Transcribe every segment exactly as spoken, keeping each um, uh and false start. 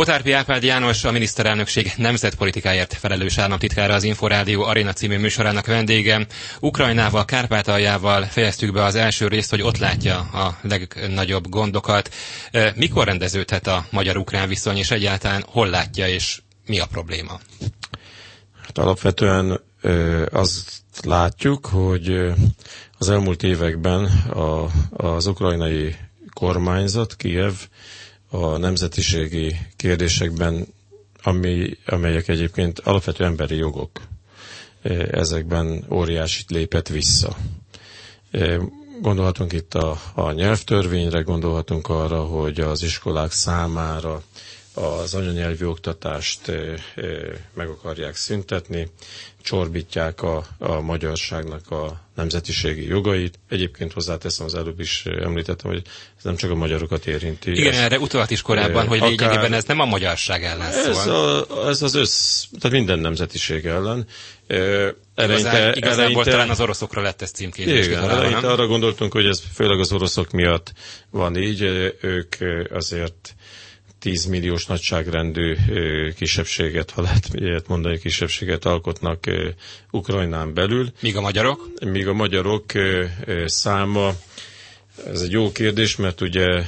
Potárpi Árpád János, a miniszterelnökség nemzetpolitikáért felelős államtitkára, az Inforádió Arena című műsorának vendége. Ukrajnával, Kárpátaljával fejeztük be az első részt, hogy ott látja a legnagyobb gondokat. Mikor rendeződhet a magyar-ukrán viszony, és egyáltalán hol látja, és mi a probléma? Hát alapvetően azt látjuk, hogy az elmúlt években a, az ukrajnai kormányzat, Kijev, a nemzetiségi kérdésekben, ami, amelyek egyébként alapvető emberi jogok, ezekben óriásit lépett vissza. Gondolhatunk itt a, a nyelvtörvényre, gondolhatunk arra, hogy az iskolák számára az anyanyelvi oktatást e, e, meg akarják szüntetni, csorbítják a, a magyarságnak a nemzetiségi jogait. Egyébként hozzáteszem, az előbb is említettem, hogy ez nem csak a magyarokat érinti. Igen, erre utalt is korábban, e, hogy lényegében akár, ez nem a magyarság ellen szól. Ez, a, ez az össz, tehát minden nemzetiség ellen. E, eleinte, igazából eleinte, talán az oroszokra lett ez címkézés. Igen, eleinte arra gondoltunk, hogy ez főleg az oroszok miatt van így. Ők azért tízmilliós nagyságrendű kisebbséget, ha lehet ilyet mondani, kisebbséget alkotnak Ukrajnán belül. Míg a magyarok? Míg a magyarok száma, ez egy jó kérdés, mert ugye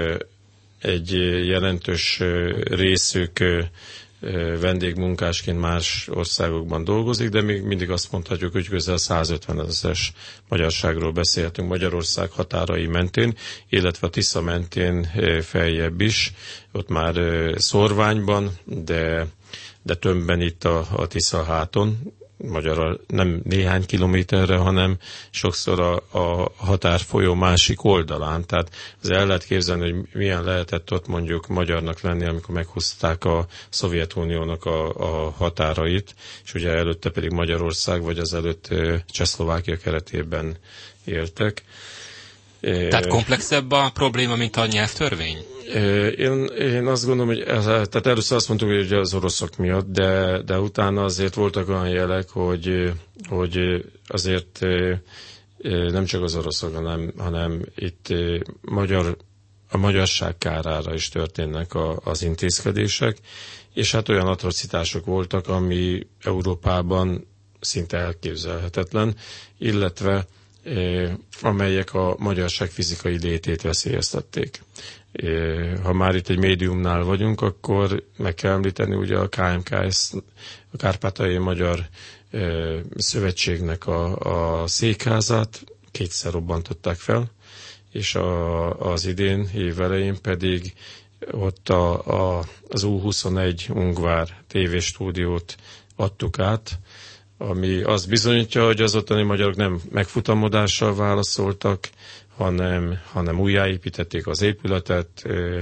egy jelentős részük vendégmunkásként más országokban dolgozik, de még mindig azt mondhatjuk, hogy közel százötven ezeres magyarságról beszélhetünk Magyarország határai mentén, illetve a Tisza mentén feljebb is, ott már Szorványban, de, de tömbben itt a, a Tisza háton, magyarul nem néhány kilométerre, hanem sokszor a, a határfolyó másik oldalán. Tehát az el lehet képzelni, hogy milyen lehetett ott mondjuk magyarnak lenni, amikor meghúzták a Szovjetuniónak a, a határait, és ugye előtte pedig Magyarország, vagy az előtt Csehszlovákia keretében éltek. Tehát komplexebb a probléma, mint a nyelvtörvény? Én, én azt gondolom, hogy ez, tehát először azt mondtuk, hogy az oroszok miatt, de, de utána azért voltak olyan jelek, hogy, hogy azért nem csak az oroszok, hanem, hanem itt magyar, a magyarság kárára is történnek a, az intézkedések, és hát olyan atrocitások voltak, ami Európában szinte elképzelhetetlen, illetve amelyek a magyarság fizikai létét veszélyeztették. Ha már itt egy médiumnál vagyunk, akkor meg kell említeni ugye a ká em ká es, a Kárpátaljai Magyar Szövetségnek a, a székházát kétszer robbantották fel, és a, az idén év elején pedig ott a, a, az U huszonegy Ungvár tévéstúdiót adtuk át, ami azt bizonyítja, hogy az ottani magyarok nem megfutamodással válaszoltak, hanem, hanem újjáépítették az épületet,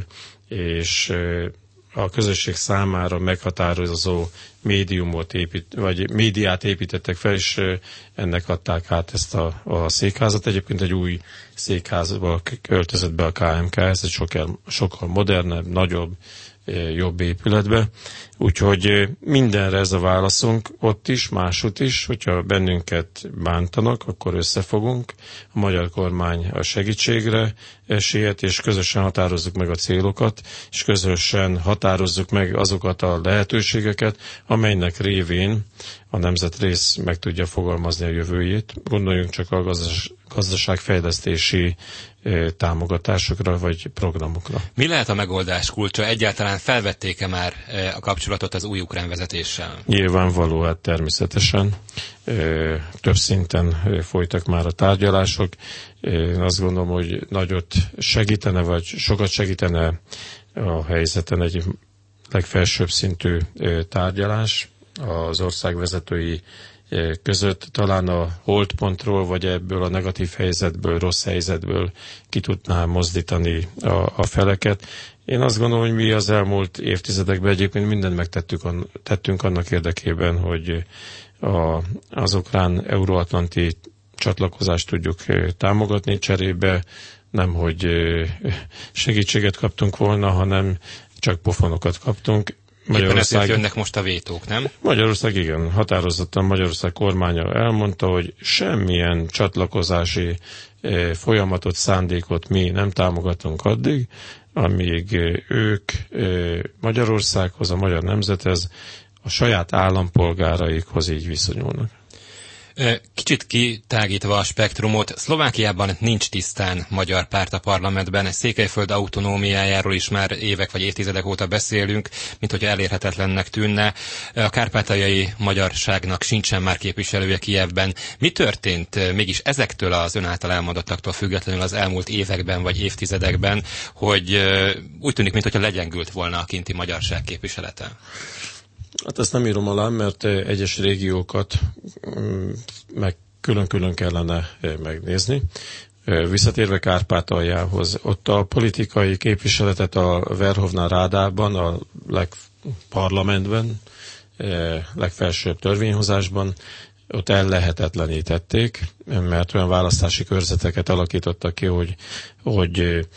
és a közösség számára meghatározó médiumot épít, vagy médiát építettek fel, és ennek adták át ezt a, a székházat. Egyébként egy új székházba költözött be a ká em ká, ez egy sokkal, sokkal modernebb, nagyobb, jobb épületbe. Úgyhogy mindenre ez a válaszunk ott is, máshogy is, hogyha bennünket bántanak, akkor összefogunk. A magyar kormány a segítségre siet, és közösen határozzuk meg a célokat, és közösen határozzuk meg azokat a lehetőségeket, amelynek révén a nemzetrész meg tudja fogalmazni a jövőjét. Gondoljunk csak a gazdas, gazdaságfejlesztési támogatásokra vagy programokra. Mi lehet a megoldás kulcsa? Egyáltalán felvették-e már a kapcsolatot az új ukrán vezetéssel? Nyilvánvaló, hát természetesen. Több szinten folytak már a tárgyalások. Én azt gondolom, hogy nagyot segítene, vagy sokat segítene a helyzeten egy legfelsőbb szintű tárgyalás az ország vezetői között, talán a holdpontról, vagy ebből a negatív helyzetből, rossz helyzetből ki tudná mozdítani a, a feleket. Én azt gondolom, hogy mi az elmúlt évtizedekben egyébként mindent megtettük tettünk annak érdekében, hogy a, az ukrán euróatlanti csatlakozást tudjuk támogatni, cserébe nem, hogy segítséget kaptunk volna, hanem csak pofonokat kaptunk. Éppen ezért jönnek most a vétók, nem? Magyarország igen, határozottan Magyarország kormánya elmondta, hogy semmilyen csatlakozási eh, folyamatot, szándékot mi nem támogatunk addig, amíg eh, ők eh, Magyarországhoz, a magyar nemzethez, a saját állampolgáraikhoz így viszonyulnak. Kicsit kitágítva a spektrumot, Szlovákiában nincs tisztán magyar párt a parlamentben, Székelyföld autonómiájáról is már évek vagy évtizedek óta beszélünk, mint hogyha elérhetetlennek tűnne. A kárpátaljai magyarságnak sincsen már képviselője Kijevben. Mi történt mégis ezektől az ön által elmondottaktól függetlenül az elmúlt években vagy évtizedekben, hogy úgy tűnik, mintha legyengült volna a kinti magyarság képviselete? Hát ezt nem írom alá, mert egyes régiókat meg külön-külön kellene megnézni. Visszatérve Kárpátaljához, ott a politikai képviseletet a Verhovna Rádában, a legparlamentben, legfelsőbb törvényhozásban, ott ellehetetlenítették, mert olyan választási körzeteket alakítottak ki, hogy, hogy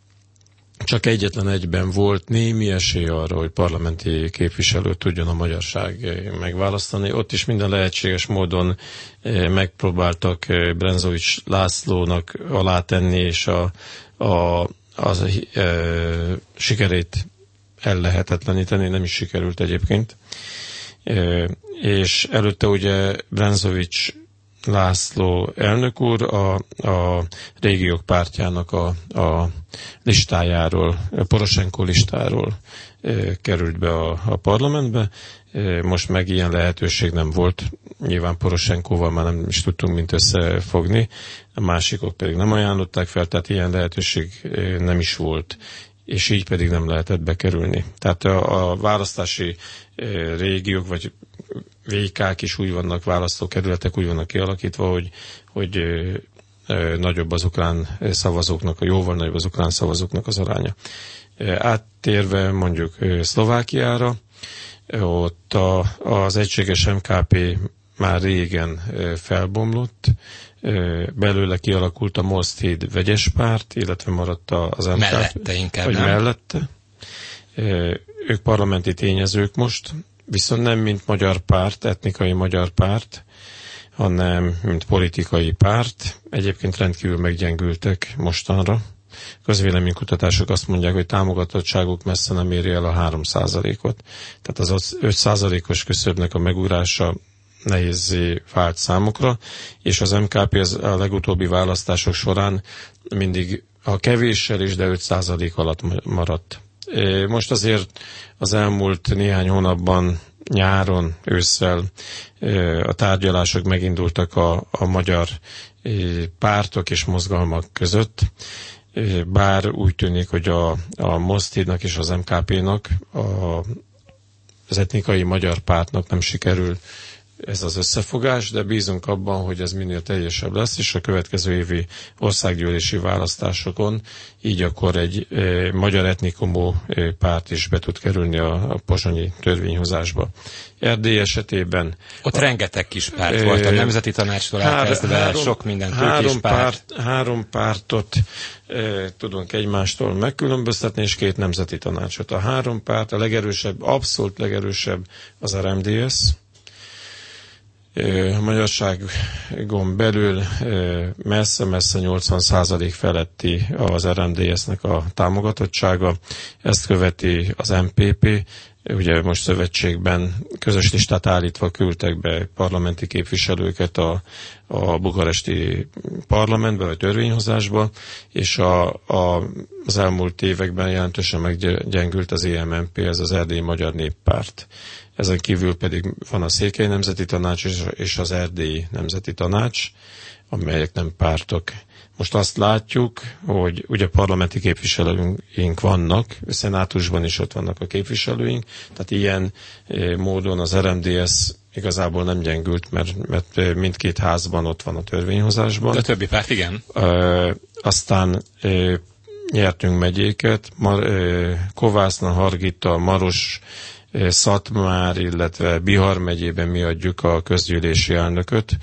csak egyetlen egyben volt némi esély arra, hogy parlamenti képviselőt tudjon a magyarság megválasztani. Ott is minden lehetséges módon megpróbáltak Brenzovics Lászlónak alátenni, és a, a, az a, e, sikerét ellehetetleníteni, nem is sikerült egyébként. E, és előtte ugye Brenzovics László elnök úr a, a régiók pártjának a, a listájáról, a Poroshenko listáról e, került be a, a parlamentbe. E, most meg ilyen lehetőség nem volt. Nyilván Poroshenkóval már nem is tudtunk mint összefogni, a másikok pedig nem ajánlották fel, tehát ilyen lehetőség e, nem is volt, és így pedig nem lehetett bekerülni. Tehát a, a választási e, régiók, vagy vé ká-k is úgy vannak, választókerületek úgy vannak kialakítva, hogy, hogy ö, ö, nagyobb az ukrán szavazóknak, a jóval nagyobb az ukrán szavazóknak az aránya. Áttérve mondjuk ö, Szlovákiára, ott a, az egységes em ká pé már régen ö, felbomlott, ö, belőle kialakult a Most Híd vegyes párt, illetve maradt az em ká pé. Mellette inkább, vagy nem? mellette. Ö, ők parlamenti tényezők most, viszont nem mint magyar párt, etnikai magyar párt, hanem mint politikai párt. Egyébként rendkívül meggyengültek mostanra. Közvéleménykutatások azt mondják, hogy támogatottságuk messze nem éri el a három százalékot. Tehát az öt százalékos küszöbnek a megugrása nehézzé vált számukra, és az em ká pé az a legutóbbi választások során mindig a kevéssel is, de öt százalék alatt maradt. Most azért az elmúlt néhány hónapban, nyáron, ősszel a tárgyalások megindultak a, a magyar pártok és mozgalmak között, bár úgy tűnik, hogy a, a Most Hídnak és az em ká pé-nak, a, az etnikai magyar pártnak nem sikerül ez az összefogás, de bízunk abban, hogy ez minél teljesebb lesz, és a következő évi országgyűlési választásokon így akkor egy e, magyar etnikumú e, párt is be tud kerülni a, a pozsonyi törvényhozásba. Erdély esetében... Ott a, rengeteg kis párt e, volt, a Nemzeti Tanácstól elkezdve, három, sok minden három kis párt. párt. Három pártot e, tudunk egymástól megkülönböztetni, és két nemzeti tanácsot. A három párt, a legerősebb, abszolút legerősebb az er em dé es, a magyarságon belül messze-messze nyolcvan százalék feletti az er em dé es-nek a támogatottsága. Ezt követi az em pé pé, ugye most szövetségben közös listát állítva küldtek be parlamenti képviselőket a, a bukaresti parlamentbe, vagy törvényhozásba, és a, a, az elmúlt években jelentősen meggyengült az é em en pé, ez az Erdélyi Magyar Néppárt. Ezen kívül pedig van a Székely Nemzeti Tanács és az Erdélyi Nemzeti Tanács, amelyek nem pártok. Most azt látjuk, hogy ugye parlamenti képviselőink vannak, szenátusban is ott vannak a képviselőink, tehát ilyen módon az er em dé es igazából nem gyengült, mert, mert mindkét házban ott van a törvényhozásban. De a többi párt, igen. E, aztán e, nyertünk megyéket, Mar, e, Kovászna, Hargita, Maros, Szatmár, illetve Bihar megyében mi adjuk a közgyűlési elnököt.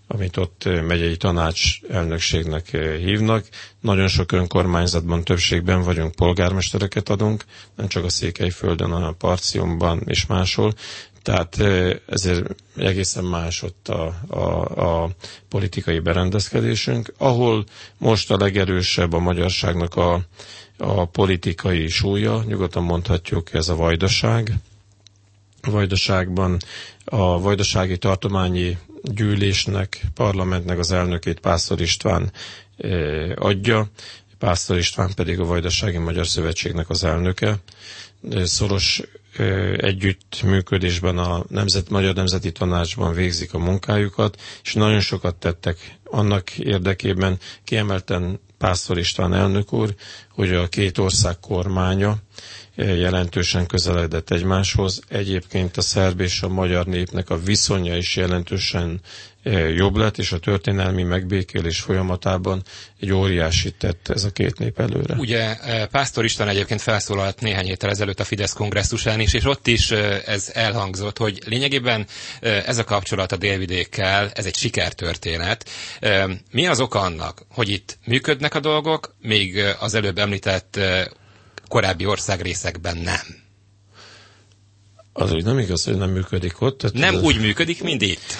amit ott megyei tanács elnökségnek hívnak. Nagyon sok önkormányzatban, többségben vagyunk, polgármestereket adunk, nem csak a Székelyföldön, hanem a Parciumban és máshol. Tehát ezért egészen más ott a, a, a politikai berendezkedésünk. Ahol most a legerősebb a magyarságnak a, a politikai súlya, nyugodtan mondhatjuk, ez a Vajdaság. A Vajdaságban a Vajdasági Tartományi Gyűlésnek, parlamentnek az elnökét Pásztor István adja, Pásztor István pedig a Vajdasági Magyar Szövetségnek az elnöke. Szoros együttműködésben a Nemzet, Magyar Nemzeti Tanácsban végzik a munkájukat, és nagyon sokat tettek annak érdekében, kiemelten Pásztor István elnök úr, hogy a két ország kormánya jelentősen közeledett egymáshoz. Egyébként a szerb és a magyar népnek a viszonya is jelentősen jobb lett, és a történelmi megbékélés folyamatában egy óriási tett ez a két nép előre. Ugye Pásztor István egyébként felszólalt néhány héttel ezelőtt a Fidesz kongresszusán is, és ott is ez elhangzott, hogy lényegében ez a kapcsolat a Délvidékkel, ez egy sikertörténet. Mi az oka annak, hogy itt működnek a dolgok, még az előbb említett korábbi országrészekben nem? Az úgy nem igaz, hogy nem működik ott. Tehát nem ez úgy működik, mint itt.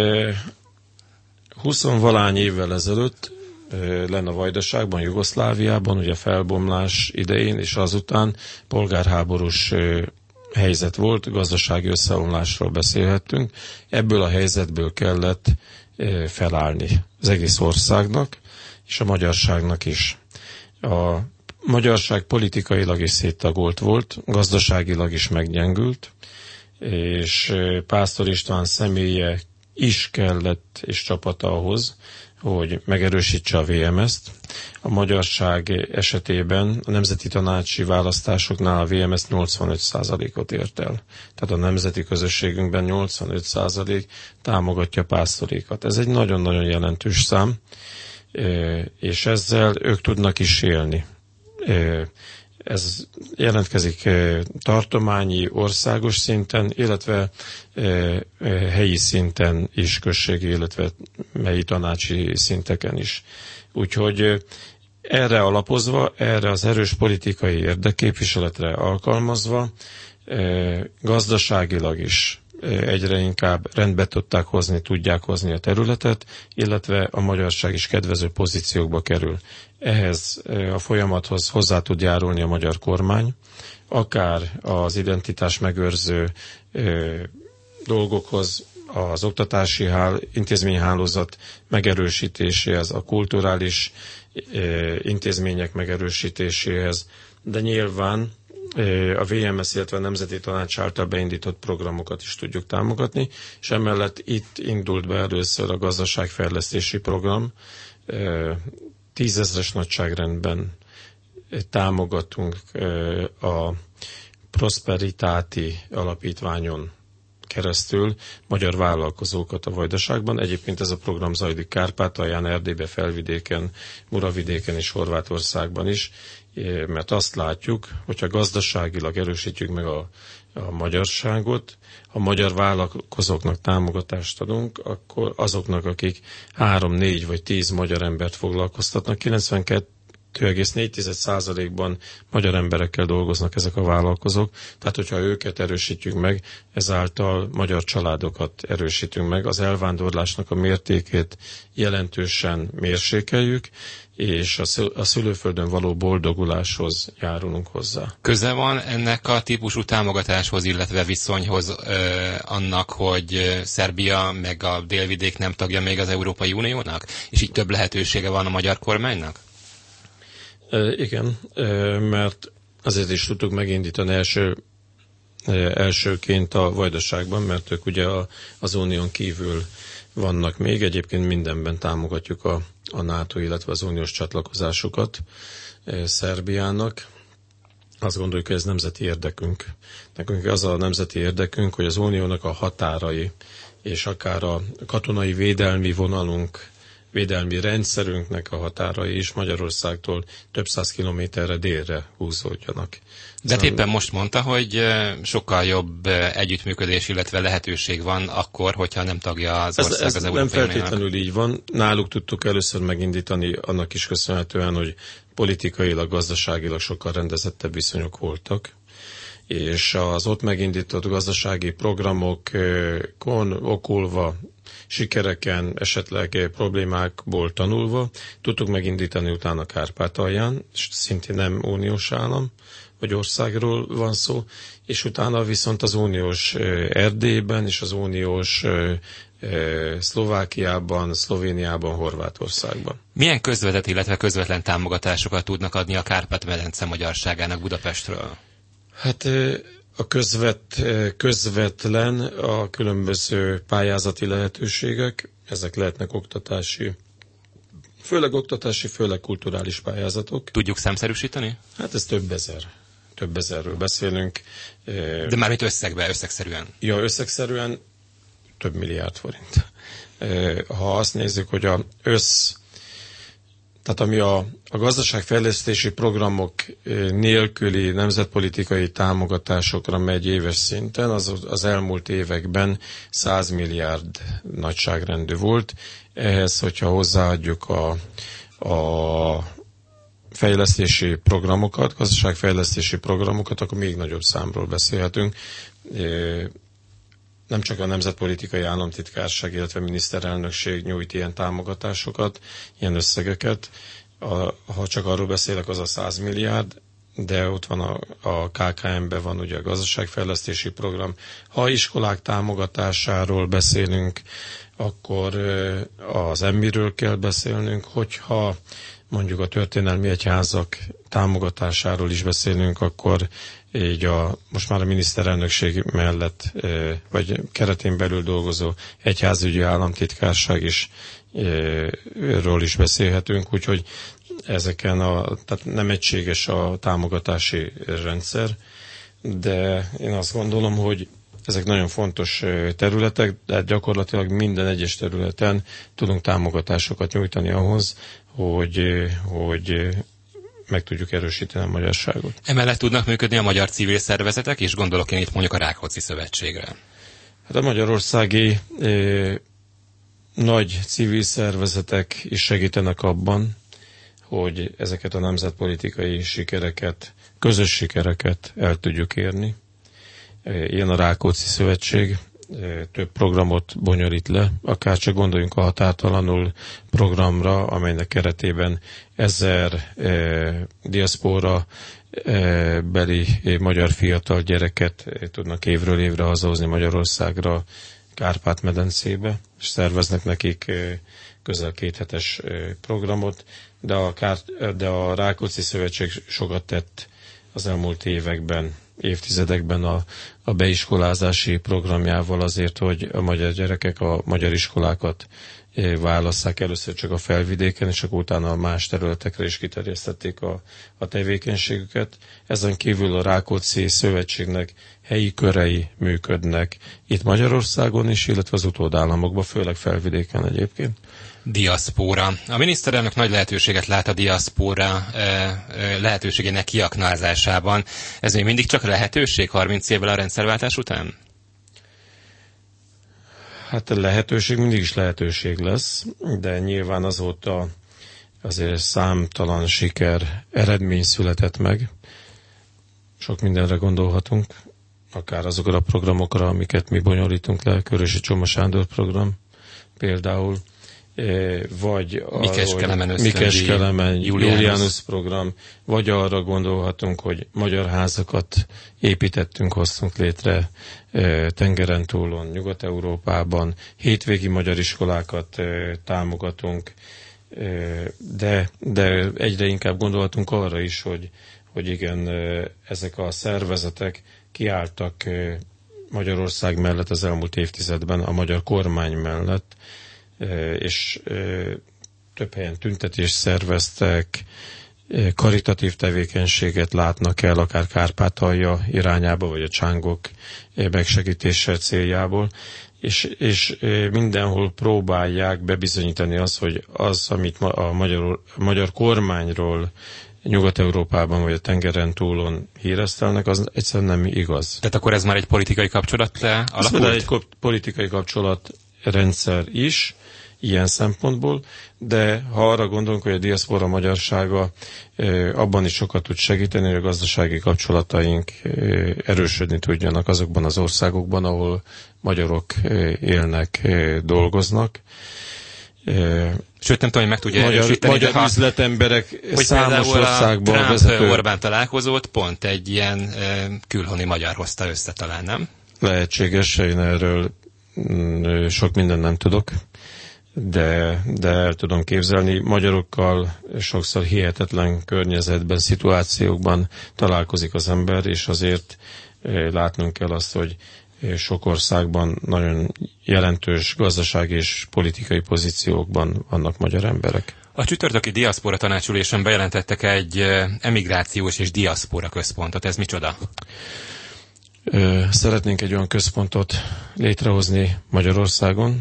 Huszonvalány évvel ezelőtt lenne a Vajdaságban, Jugoszláviában, ugye felbomlás idején, és azután polgárháborús helyzet volt, gazdasági összeomlásról beszélhettünk. Ebből a helyzetből kellett felállni az egész országnak, és a magyarságnak is. A magyarság politikailag is széttagolt volt, gazdaságilag is meggyengült, és Pásztor István személye is kellett, és csapata ahhoz, hogy megerősítse a vé em es-t. A magyarság esetében a nemzeti tanácsi választásoknál a vé em es nyolcvanöt százalékot ért el. Tehát a nemzeti közösségünkben nyolcvanöt százalék támogatja Pásztorékat. Ez egy nagyon-nagyon jelentős szám, és ezzel ők tudnak is élni. Ez jelentkezik tartományi, országos szinten, illetve helyi szinten is, községi, illetve helyi tanácsi szinteken is. Úgyhogy erre alapozva, erre az erős politikai érdekképviseletre alkalmazva, gazdaságilag is egyre inkább rendbe tudták hozni, tudják hozni a területet, illetve a magyarság is kedvező pozíciókba kerül. Ehhez a folyamathoz hozzá tud járulni a magyar kormány, akár az identitás megőrző dolgokhoz, az oktatási hál, intézményhálózat megerősítéséhez, a kulturális intézmények megerősítéséhez, de nyilván a vé em es, illetve a Nemzeti Tanács által beindított programokat is tudjuk támogatni, és emellett itt indult be először a gazdaságfejlesztési program. Tízezres nagyságrendben támogatunk a Prosperitáti Alapítványon keresztül magyar vállalkozókat a Vajdaságban. Egyébként ez a program zajlik Kárpátalján, Erdélyben, Felvidéken, Muravidéken és Horvátországban is, mert azt látjuk, hogyha gazdaságilag erősítjük meg a, a magyarságot, ha magyar vállalkozóknak támogatást adunk, akkor azoknak, akik három, négy vagy tíz magyar embert foglalkoztatnak, kilencvenkettő egész négy százalékban magyar emberekkel dolgoznak ezek a vállalkozók, tehát hogyha őket erősítjük meg, ezáltal magyar családokat erősítünk meg, az elvándorlásnak a mértékét jelentősen mérsékeljük, és a szülőföldön való boldoguláshoz járulunk hozzá. Köze van ennek a típusú támogatáshoz, illetve viszonyhoz ö, annak, hogy Szerbia meg a délvidék nem tagja még az Európai Uniónak, és így több lehetősége van a magyar kormánynak? E, igen, e, mert azért is tudtuk megindítani első, e, elsőként a Vajdaságban, mert ők ugye a, az unión kívül vannak még, egyébként mindenben támogatjuk a, a NATO, illetve az uniós csatlakozásukat e, Szerbiának. Azt gondoljuk, hogy ez nemzeti érdekünk. Nekünk az a nemzeti érdekünk, hogy az uniónak a határai, és akár a katonai védelmi vonalunk védelmi rendszerünknek a határai is Magyarországtól több száz kilométerre délre húzódjanak. De hát éppen most mondta, hogy sokkal jobb együttműködés, illetve lehetőség van akkor, hogyha nem tagja az ország ez, ez az nem Európai Uniónak. feltétlenül így van. Náluk tudtuk először megindítani, annak is köszönhetően, hogy politikailag, gazdaságilag sokkal rendezettebb viszonyok voltak, és az ott megindított gazdasági programokon okulva, sikereken, esetleg problémákból tanulva tudtuk megindítani utána Kárpátalján, szintén nem uniós állam, vagy országról van szó, és utána viszont az uniós Erdélyben és az uniós Szlovákiában, Szlovéniában, Horvátországban. Milyen közvetett, illetve közvetlen támogatásokat tudnak adni a Kárpát-medence magyarságának Budapestről? Hát a közvet, közvetlen a különböző pályázati lehetőségek, ezek lehetnek oktatási, főleg oktatási, főleg kulturális pályázatok. Tudjuk számszerűsíteni? Hát ez több ezer. Több ezerről beszélünk. De már itt összegben, összegszerűen? Ja, összegszerűen több milliárd forint. Ha azt nézzük, hogy a össz, tehát ami a, a gazdaságfejlesztési programok nélküli nemzetpolitikai támogatásokra megy éves szinten, az az elmúlt években száz milliárd nagyságrendű volt. Ehhez, hogyha hozzáadjuk a, a fejlesztési programokat, gazdaságfejlesztési programokat, akkor még nagyobb számról beszélhetünk. Nem csak a Nemzetpolitikai Államtitkárság, illetve miniszterelnökség nyújt ilyen támogatásokat, ilyen összegeket. A, ha csak arról beszélek, az a száz milliárd, de ott van a, a ká ká em-ben van ugye a gazdaságfejlesztési program. Ha iskolák támogatásáról beszélünk, akkor az em i-ről kell beszélnünk, hogyha mondjuk a történelmi egyházak támogatásáról is beszélünk, akkor így a, most már a miniszterelnökség mellett, vagy keretén belül dolgozó egyházügyi államtitkárság is ről is beszélhetünk, úgyhogy ezeken a, tehát nem egységes a támogatási rendszer, de én azt gondolom, hogy ezek nagyon fontos területek, de gyakorlatilag minden egyes területen tudunk támogatásokat nyújtani ahhoz, hogy, hogy meg tudjuk erősíteni a magyarságot. Emellett tudnak működni a magyar civil szervezetek, és gondolok én itt mondjuk a Rákóczi Szövetségre. Hát a magyarországi eh, nagy civil szervezetek is segítenek abban, hogy ezeket a nemzetpolitikai sikereket, közös sikereket el tudjuk érni. Ilyen a Rákóczi Szövetség több programot bonyolít le, akár csak gondoljunk a Határtalanul programra, amelynek keretében ezer eh, diaszpóra eh, beli eh, magyar fiatal gyereket eh, tudnak évről évre hazahozni Magyarországra, Kárpát-medencébe, és szerveznek nekik eh, közel kéthetes eh, programot, de a, Kár- de a Rákóczi Szövetség sokat tett az elmúlt években, évtizedekben a, a beiskolázási programjával azért, hogy a magyar gyerekek a magyar iskolákat válasszák először csak a felvidéken, és akkor utána a más területekre is kiterjesztették a, a tevékenységüket. Ezen kívül a Rákóczi Szövetségnek helyi körei működnek itt Magyarországon is, illetve az utódállamokban, főleg felvidéken egyébként. Diaszpóra. A miniszterelnök nagy lehetőséget lát a diaszpóra lehetőségének kiaknázásában. Ez még mindig csak lehetőség harminc évvel a rendszerváltás után? Hát a lehetőség mindig is lehetőség lesz, de nyilván azóta azért számtalan siker, eredmény született meg. Sok mindenre gondolhatunk, akár azokra a programokra, amiket mi bonyolítunk le, Körösi Csoma Sándor program például, vagy Mikes Kelemen, Julianus program, vagy arra gondolhatunk, hogy magyar házakat építettünk, hoztunk létre tengeren túlon, Nyugat-Európában, hétvégi magyar iskolákat támogatunk, de, de egyre inkább gondolhatunk arra is, hogy, hogy igen, ezek a szervezetek kiálltak Magyarország mellett az elmúlt évtizedben, a magyar kormány mellett, és több helyen tüntetést szerveztek, karitatív tevékenységet látnak el, akár Kárpátalja irányába, vagy a csángok megsegítése céljából, és, és mindenhol próbálják bebizonyítani azt, hogy az, amit a magyar, a magyar kormányról Nyugat-Európában vagy a tengeren túlon híresztelnek, az egyszerűen nem igaz. Tehát akkor ez már egy politikai kapcsolat alakult? Ez egy politikai kapcsolatrendszer is, ilyen szempontból, de ha arra gondolunk, hogy a diaszpora magyarsága abban is sokat tud segíteni, hogy a gazdasági kapcsolataink erősödni tudjanak azokban az országokban, ahol magyarok élnek, dolgoznak. Sőt, nem tudom, hogy meg tudja magyar, erősíteni, magyar de ha, számos hogy számos országban Trump vezető... Orbán találkozót pont egy ilyen e, külhoni magyar hozta össze talán, nem? Lehetséges, én erről mm, sok mindent nem tudok, de, de el tudom képzelni. Magyarokkal sokszor hihetetlen környezetben, szituációkban találkozik az ember, és azért e, látnunk kell azt, hogy sok országban nagyon jelentős gazdasági és politikai pozíciókban vannak magyar emberek. A csütörtöki diaszpora tanácsülésen bejelentettek egy emigrációs és diaszpora központot. Ez micsoda? Szeretnénk egy olyan központot létrehozni Magyarországon,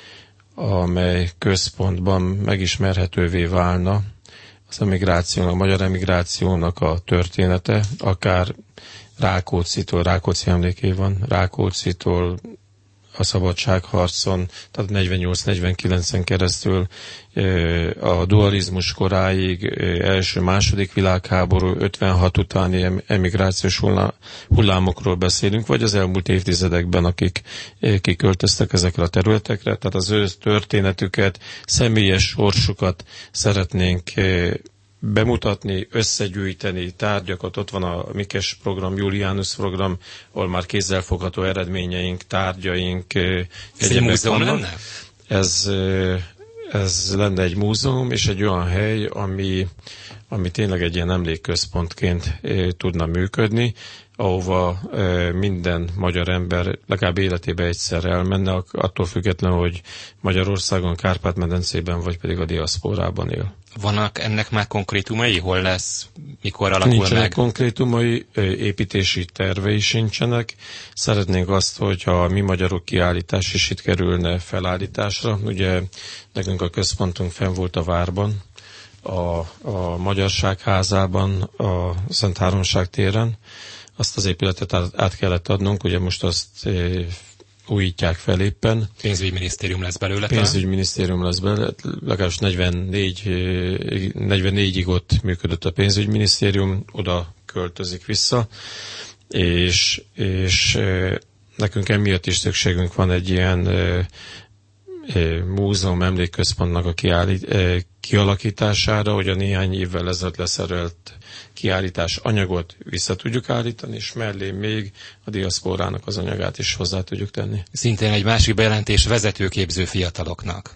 amely központban megismerhetővé válna az emigrációnak, a magyar emigrációnak a története, akár Rákóczitól, Rákóczi emlékév van, Rákóczitól a szabadságharcon, tehát negyvennyolc negyvenkilencen keresztül a dualizmus koráig, első-második világháború, ötvenhat utáni emigrációs hullámokról beszélünk, vagy az elmúlt évtizedekben, akik kiköltöztek ezekre a területekre, tehát az ő történetüket, személyes sorsukat szeretnénk bemutatni, összegyűjteni tárgyakat. Ott van a Mikes program, Julianus program, ahol már kézzelfogható eredményeink, tárgyaink. Ez egy múzeum lenne? Ez, ez lenne egy múzeum, és egy olyan hely, ami, ami tényleg egy ilyen emlékközpontként tudna működni, ahova minden magyar ember legalább életében egyszer elmenne, attól függetlenül, hogy Magyarországon, Kárpát-medencében, vagy pedig a diaszporában él. Vannak ennek már konkrétumai? Hol lesz? Mikor alakul Nincsenek meg? konkrétumai, építési tervei sincsenek. Szeretnénk azt, hogyha a Mi Magyarok kiállítás is itt kerülne felállításra. Ugye nekünk a központunk fenn volt a Várban, a, a Magyarság házában, a Szent Háromság téren. Azt az épületet át, át kellett adnunk, ugye most azt e, újítják fel éppen. Pénzügyminisztérium lesz belőle? Pénzügyminisztérium lesz belőle, legalábbis negyvennégy, negyvennégyig ott működött a pénzügyminisztérium, oda költözik vissza, és, és e, nekünk emiatt is szükségünk van egy ilyen e, e, múzeum emlékközpontnak a kiállít, e, kialakítására, hogy a néhány évvel ezelőtt leszerelt kiállítás anyagot vissza tudjuk állítani, és mellé még a diaszporának az anyagát is hozzá tudjuk tenni. Szintén egy másik bejelentés, vezetőképző fiataloknak.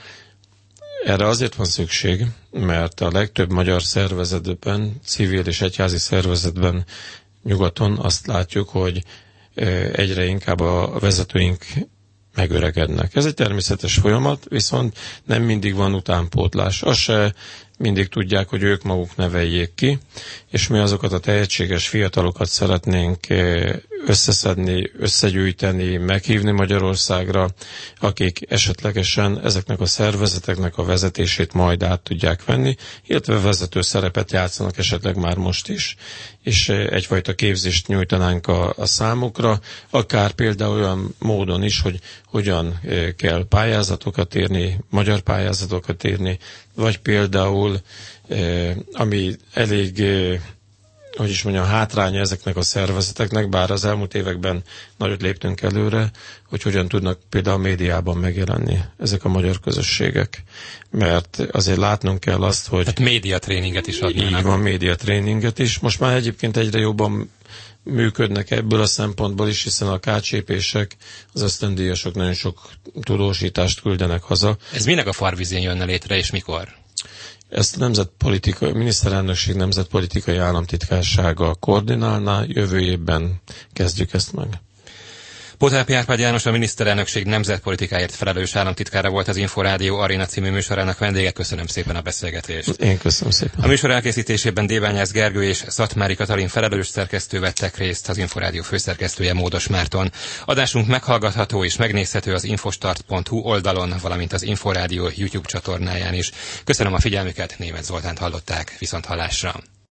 Erre azért van szükség, mert a legtöbb magyar szervezetben, civil és egyházi szervezetben nyugaton azt látjuk, hogy egyre inkább a vezetőink megöregednek. Ez egy természetes folyamat, viszont nem mindig van utánpótlás. Az se mindig tudják, hogy ők maguk neveljék ki, és mi azokat a tehetséges fiatalokat szeretnénk összeszedni, összegyűjteni, meghívni Magyarországra, akik esetlegesen ezeknek a szervezeteknek a vezetését majd át tudják venni, illetve vezető szerepet játszanak esetleg már most is, és egyfajta képzést nyújtanánk a, a számukra, akár például olyan módon is, hogy hogyan kell pályázatokat írni, magyar pályázatokat írni, vagy például, ami elég, hogy is mondjam, hátránya ezeknek a szervezeteknek, bár az elmúlt években nagyot léptünk előre, hogy hogyan tudnak például a médiában megjelenni ezek a magyar közösségek. Mert azért látnunk kell azt, hogy... Tehát médiatréninget is adnának. Így van, médiatréninget is. Most már egyébként egyre jobban működnek ebből a szempontból is, hiszen a kácsépések, az ösztöndíjasok nagyon sok tudósítást küldenek haza. Ez minek a farvizén jönne létre, és mikor? Ezt a nemzetpolitikai, miniszterelnökség nemzetpolitikai államtitkársága koordinálná, jövő évben kezdjük ezt meg. Potápi Árpád János, a miniszterelnökség nemzetpolitikáért felelős államtitkára volt az Inforádió Aréna című műsorának vendége. Köszönöm szépen a beszélgetést. Én köszönöm szépen. A műsor elkészítésében Déványász Gergő és Szatmári Katalin felelős szerkesztő vettek részt, az Inforádió főszerkesztője Módos Márton. Adásunk meghallgatható és megnézhető az infostart pont hu oldalon, valamint az Inforádió YouTube csatornáján is. Köszönöm a figyelmüket, Németh Zoltánt hallották, viszont hallásra.